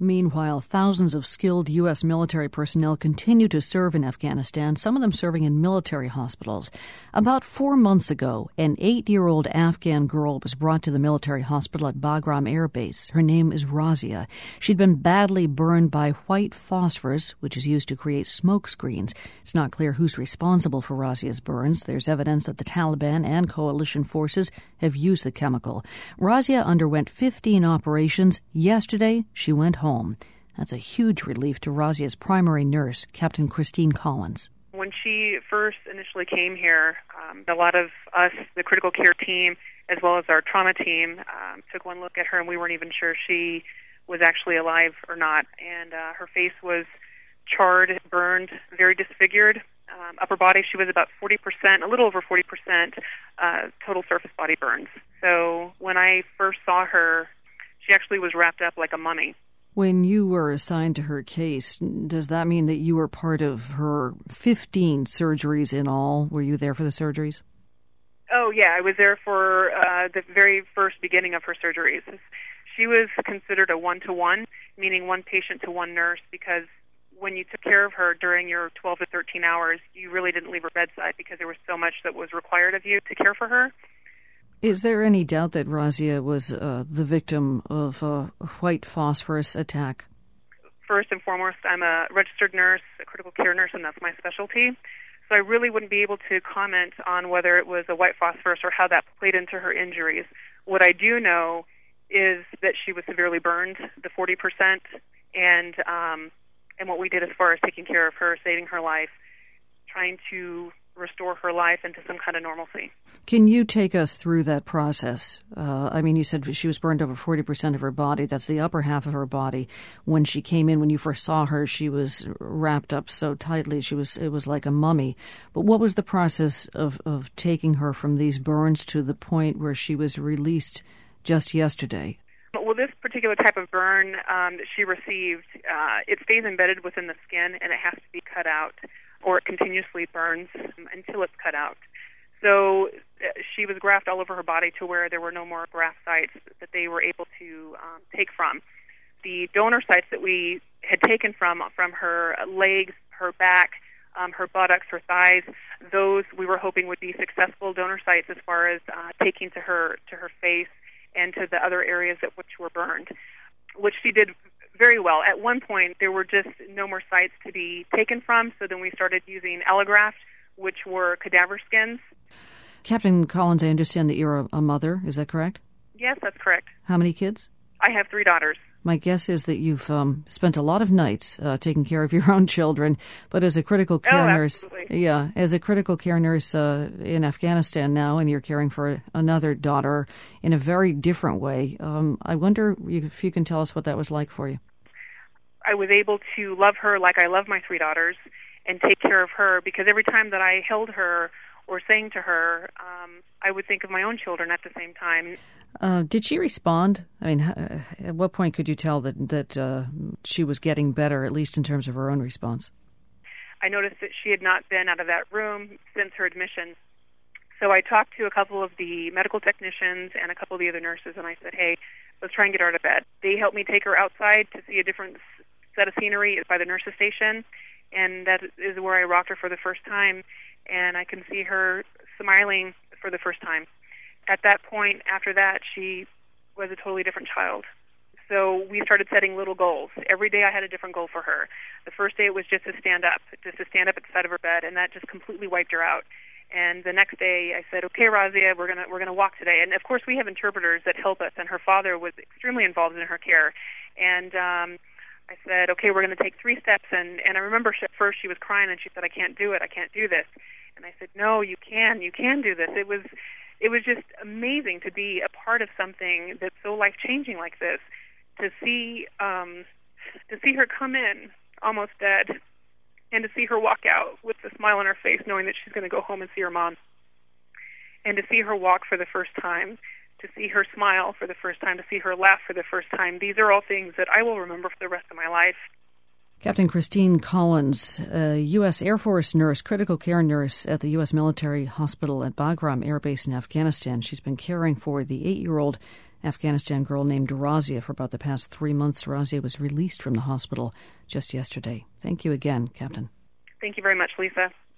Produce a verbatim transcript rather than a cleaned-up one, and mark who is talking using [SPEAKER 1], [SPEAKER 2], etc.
[SPEAKER 1] Meanwhile, thousands of skilled U S military personnel continue to serve in Afghanistan, some of them serving in military hospitals. About four months ago, an eight-year-old Afghan girl was brought to the military hospital at Bagram Air Base. Her name is Razia. She'd been badly burned by white phosphorus, which is used to create smoke screens. It's not clear who's responsible for Razia's burns. There's evidence that the Taliban and coalition forces have used the chemical. Razia underwent fifteen operations. Yesterday, she went home. That's a huge relief to Razia's primary nurse, Captain Christine Collins.
[SPEAKER 2] When she first initially came here, um, a lot of us, the critical care team, as well as our trauma team, um, took one look at her, and we weren't even sure she was actually alive or not. And uh, her face was charred, burned, very disfigured. Um, upper body, she was about forty percent, a little over forty percent uh, total surface body burns. So when I first saw her, she actually was wrapped up like a mummy.
[SPEAKER 1] When you were assigned to her case, does that mean that you were part of her fifteen surgeries in all? Were you there for the surgeries?
[SPEAKER 2] Oh, yeah. I was there for uh, the very first beginning of her surgeries. She was considered a one-to-one, meaning one patient to one nurse, because when you took care of her during your twelve to thirteen hours, you really didn't leave her bedside because there was so much that was required of you to care for her.
[SPEAKER 1] Is there any doubt that Razia was uh, the victim of a white phosphorus attack?
[SPEAKER 2] First and foremost, I'm a registered nurse, a critical care nurse, and that's my specialty. So I really wouldn't be able to comment on whether it was a white phosphorus or how that played into her injuries. What I do know is that she was severely burned, the forty percent, and um, and what we did as far as taking care of her, saving her life, trying to restore her life into some kind of normalcy.
[SPEAKER 1] Can you take us through that process? Uh, I mean, you said she was burned over forty percent of her body. That's the upper half of her body. When she came in, when you first saw her, she was wrapped up so tightly. She was it was like a mummy. But what was the process of, of taking her from these burns to the point where she was released just yesterday?
[SPEAKER 2] Well, this particular type of burn um, that she received, uh, it stays embedded within the skin, and it has to be cut out, or it continuously burns until it's cut out. So uh, she was grafted all over her body to where there were no more graft sites that they were able to um, take from. The donor sites that we had taken from, from her legs, her back, um, her buttocks, her thighs, those we were hoping would be successful donor sites as far as uh, taking to her to her face and to the other areas at which were burned, which she did very well. At one point, there were just no more sites to be taken from, so then we started using allograft, which were cadaver skins.
[SPEAKER 1] Captain Collins, I understand that you're a, a mother. Is that correct?
[SPEAKER 2] Yes, that's correct.
[SPEAKER 1] How many kids?
[SPEAKER 2] I have three daughters.
[SPEAKER 1] My guess is that you've um, spent a lot of nights uh, taking care of your own children, but as a critical care
[SPEAKER 2] oh,
[SPEAKER 1] nurse,
[SPEAKER 2] absolutely.
[SPEAKER 1] yeah, as a critical care nurse uh, in Afghanistan now, and you're caring for another daughter in a very different way. Um, I wonder if you can tell us what that was like for you.
[SPEAKER 2] I was able to love her like I love my three daughters and take care of her, because every time that I held her or sang to her, um, I would think of my own children at the same time.
[SPEAKER 1] Uh, did she respond? I mean, at what point could you tell that that uh, she was getting better, at least in terms of her own response?
[SPEAKER 2] I noticed that she had not been out of that room since her admission. So I talked to a couple of the medical technicians and a couple of the other nurses, and I said, hey, let's try and get her out of bed. They helped me take her outside to see a different set of scenery by the nurses' station, and that is where I rocked her for the first time, and I can see her smiling for the first time. At that point, after that, she was a totally different child. So we started setting little goals. Every day I had a different goal for her. The first day it was just to stand up, just to stand up at the side of her bed, and that just completely wiped her out. And the next day I said, okay, Razia, we're gonna we're gonna walk today. And of course we have interpreters that help us, and her father was extremely involved in her care. And um, I said, okay, we're going to take three steps. And, and I remember she, at first she was crying, and she said, I can't do it. I can't do this. And I said, no, you can. You can do this. It was it was just amazing to be a part of something that's so life-changing like this, to see um, to see her come in almost dead, and to see her walk out with a smile on her face, knowing that she's going to go home and see her mom, and to see her walk for the first time, to see her smile for the first time, to see her laugh for the first time. These are all things that I will remember for the rest of my life.
[SPEAKER 1] Captain Christine Collins, a U S Air Force nurse, critical care nurse at the U S military hospital at Bagram Air Base in Afghanistan. She's been caring for the eight-year-old Afghanistan girl named Razia for about the past three months. Razia was released from the hospital just yesterday. Thank you again, Captain.
[SPEAKER 2] Thank you very much, Lisa.